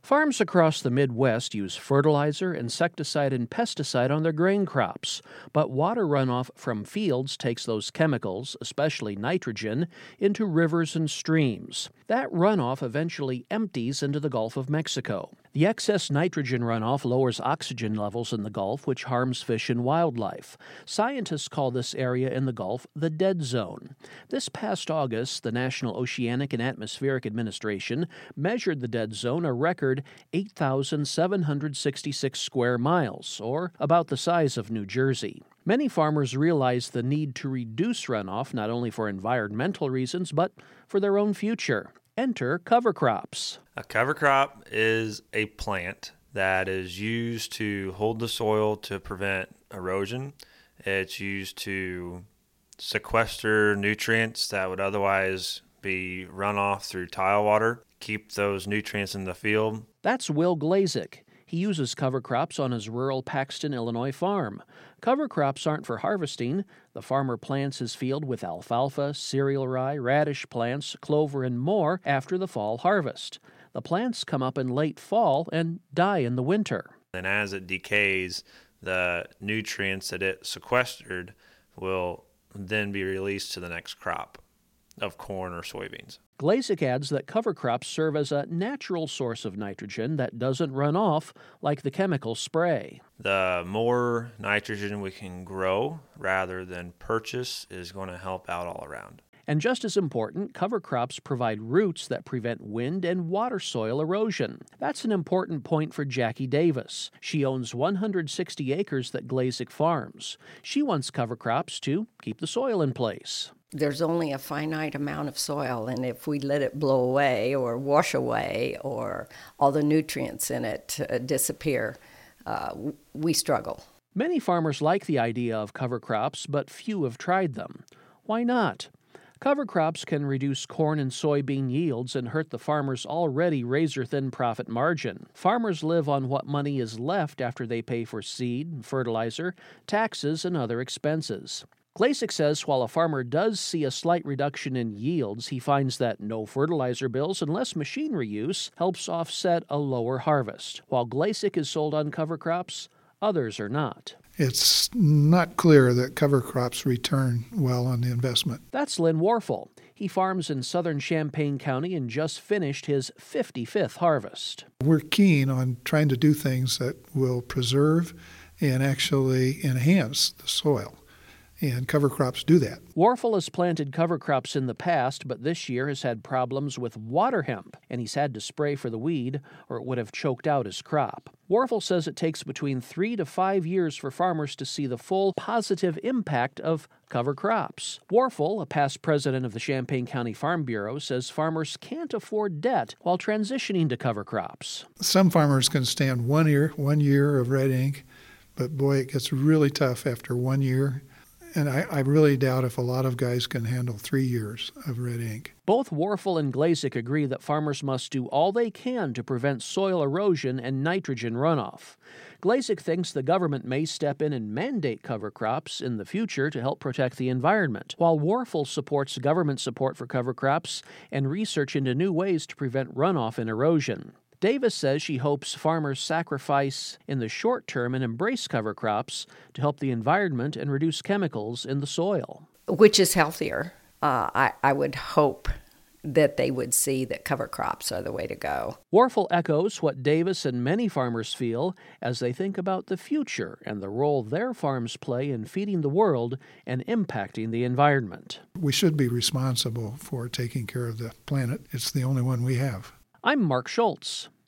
Farms across the Midwest use fertilizer, insecticide, and pesticide on their grain crops, but water runoff from fields takes those chemicals, especially nitrogen, into rivers and streams. That runoff eventually empties into the Gulf of Mexico. The excess nitrogen runoff lowers oxygen levels in the Gulf, which harms fish and wildlife. Scientists call this area in the Gulf the dead zone. This past August, the National Oceanic and Atmospheric Administration measured the dead zone, a record 8,766 square miles, or about the size of New Jersey. Many farmers realize the need to reduce runoff not only for environmental reasons, but for their own future. Enter cover crops. A cover crop is a plant that is used to hold the soil to prevent erosion. It's used to sequester nutrients that would otherwise be runoff through tile water, keep those nutrients in the field. That's Will Glazik. He uses cover crops on his rural Paxton, Illinois farm. Cover crops aren't for harvesting. The farmer plants his field with alfalfa, cereal rye, radish plants, clover, and more after the fall harvest. The plants come up in late fall and die in the winter. And as it decays, the nutrients that it sequestered will then be released to the next crop of corn or soybeans. Glazik adds that cover crops serve as a natural source of nitrogen that doesn't run off like the chemical spray. The more nitrogen we can grow rather than purchase is going to help out all around. And just as important, cover crops provide roots that prevent wind and water soil erosion. That's an important point for Jackie Davis. She owns 160 acres that Glazik farms. She wants cover crops to keep the soil in place. There's only a finite amount of soil, and if we let it blow away or wash away or all the nutrients in it disappear, we struggle. Many farmers like the idea of cover crops, but few have tried them. Why not? Cover crops can reduce corn and soybean yields and hurt the farmer's already razor-thin profit margin. Farmers live on what money is left after they pay for seed, fertilizer, taxes, and other expenses. Glazik says while a farmer does see a slight reduction in yields, he finds that no fertilizer bills and less machinery use helps offset a lower harvest. While Glazik is sold on cover crops, others are not. It's not clear that cover crops return well on the investment. That's Lynn Warfel. He farms in southern Champaign County and just finished his 55th harvest. We're keen on trying to do things that will preserve and actually enhance the soil. And cover crops do that. Warfel has planted cover crops in the past, but this year has had problems with water hemp, and he's had to spray for the weed, or it would have choked out his crop. Warfel says it takes between 3 to 5 years for farmers to see the full positive impact of cover crops. Warfel, a past president of the Champaign County Farm Bureau, says farmers can't afford debt while transitioning to cover crops. Some farmers can stand 1 year of red ink, but boy, it gets really tough after 1 year. And I really doubt if a lot of guys can handle 3 years of red ink. Both Warfel and Glazik agree that farmers must do all they can to prevent soil erosion and nitrogen runoff. Glazik thinks the government may step in and mandate cover crops in the future to help protect the environment, while Warfel supports government support for cover crops and research into new ways to prevent runoff and erosion. Davis says she hopes farmers sacrifice in the short term and embrace cover crops to help the environment and reduce chemicals in the soil. Which is healthier. I would hope that they would see that cover crops are the way to go. Warfel echoes what Davis and many farmers feel as they think about the future and the role their farms play in feeding the world and impacting the environment. We should be responsible for taking care of the planet. It's the only one we have. I'm Mark Schultz.